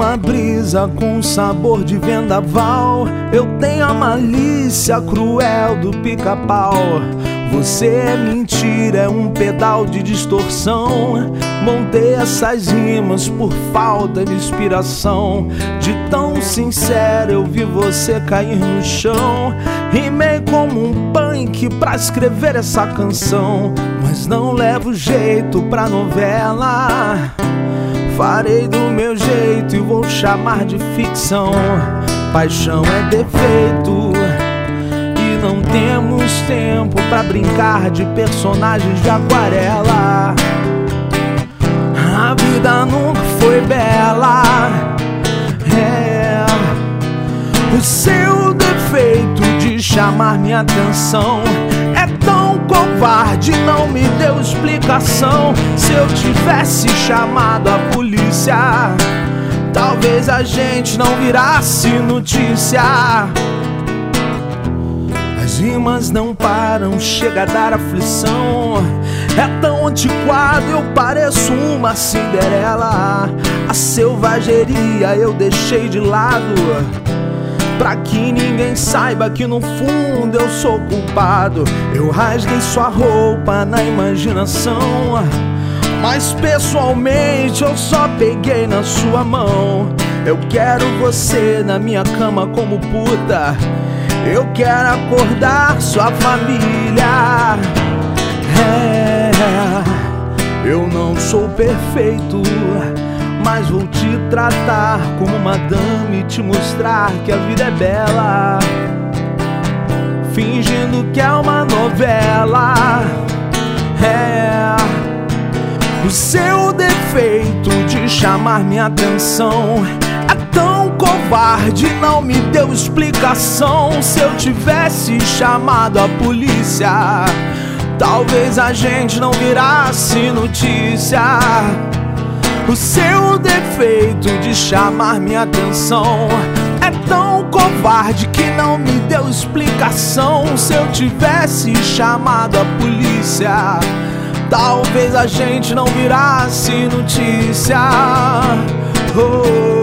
uma brisa com sabor de vendaval. Eu tenho a malícia cruel do pica-pau. Você é mentira, é um pedal de distorção. Montei essas rimas por falta de inspiração. De tão sincero eu vi você cair no chão. Rimei como um punk pra escrever essa canção, mas não levo jeito pra novela. Farei do meu jeito e vou chamar de ficção. Paixão é defeito e não temos tempo pra brincar de personagens de aquarela. A vida nunca foi bela. É o seu defeito de chamar minha atenção. É tão covarde, não me deu explicação. Se eu tivesse chamado a polícia, talvez a gente não virasse notícia. As rimas não param, chega a dar aflição. É tão antiquado, eu pareço uma Cinderela. A selvageria eu deixei de lado, pra que ninguém saiba que no fundo eu sou culpado. Eu rasguei sua roupa na imaginação, mas pessoalmente eu só peguei na sua mão. Eu quero você na minha cama como puta. Eu quero acordar sua família. Eu não sou perfeito, mas vou te tratar como uma dama e te mostrar que a vida é bela, fingindo que é uma novela. O seu defeito de chamar minha atenção é tão covarde, não me deu explicação. Se eu tivesse chamado a polícia, talvez a gente não virasse notícia. O seu defeito de chamar minha atenção é tão covarde que não me deu explicação. Se eu tivesse chamado a polícia, talvez a gente não virasse notícia. Oh.